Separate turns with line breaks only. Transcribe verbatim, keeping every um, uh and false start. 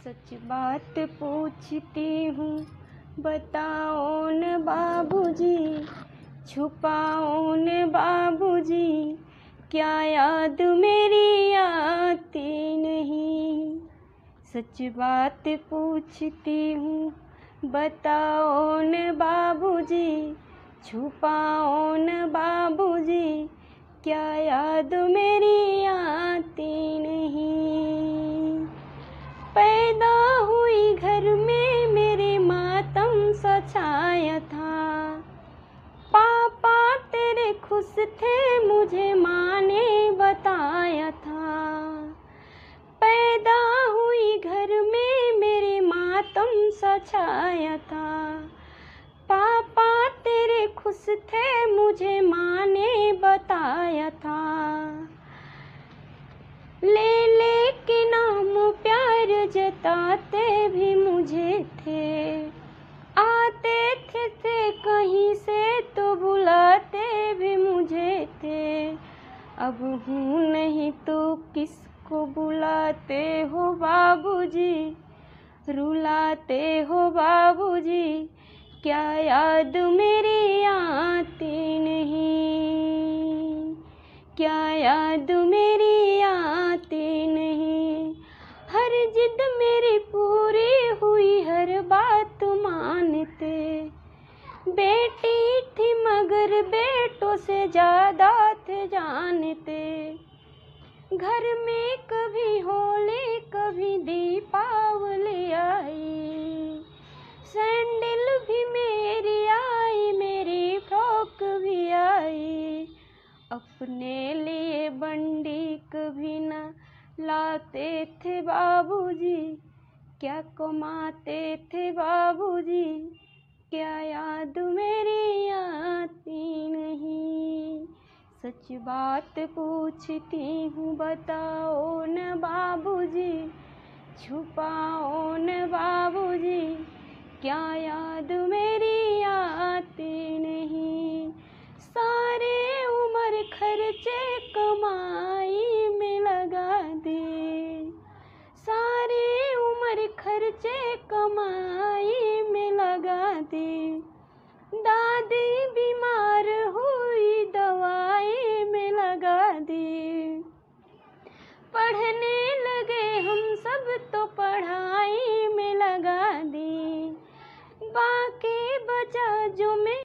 सच बात पूछती हूँ बताओ न बाबूजी, छुपाओ न बाबूजी, क्या याद मेरी आती नहीं। सच बात पूछती हूँ बताओ न बाबूजी, छुपाओ न बाबूजी, क्या याद मेरी आती नहीं। पैदा हुई घर में मेरे मातम सा छाया था, पापा तेरे खुश थे मुझे माँ ने बताया था। पैदा हुई घर में मेरे मातम सा छाया था, पापा तेरे खुश थे मुझे माँ ने बताया था। ले ले के नाम प्यार जताते भी मुझे थे, आते थे, थे कहीं से तो बुलाते भी मुझे थे। अब हूँ नहीं तो किसको बुलाते हो बाबूजी, रुलाते हो बाबूजी, क्या याद मेरी आती नहीं, क्या याद मेरी आती नहीं। हर जिद मेरी पूरी हुई, हर बात मानते, बेटी थी मगर बेटों से ज़्यादा थे जानते। घर में कभी होली कभी दीपावली आई, सैंडल भी मेरी आई, मेरी फ्रॉक भी आई। अपने लिए बंडी कभी न लाते थे बाबूजी, क्या कमाते थे बाबूजी, क्या याद मेरी आती नहीं। सच बात पूछती हूँ बताओ न बाबूजी, छुपाओ न बाबूजी, क्या याद मेरी आती नहीं। सारे उम्र खर्चे कमाई में लगा दे, सारे उम्र खर्चे कमाई में लगा दे। दादी बीमार